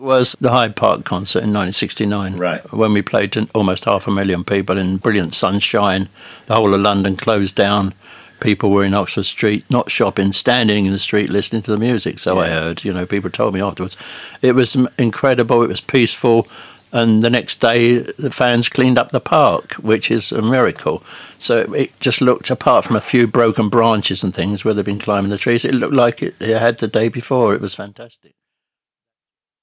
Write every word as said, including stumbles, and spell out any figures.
was the Hyde Park concert in nineteen sixty-nine, right, when we played to almost half a million people in brilliant sunshine. The whole of London closed down. People were in Oxford Street, not shopping, standing in the street listening to the music. So yeah. I heard, you know, people told me afterwards. It was incredible. It was peaceful. And the next day, the fans cleaned up the park, which is a miracle. So it just looked, apart from a few broken branches and things where they've been climbing the trees, it looked like it, it had the day before. It was fantastic.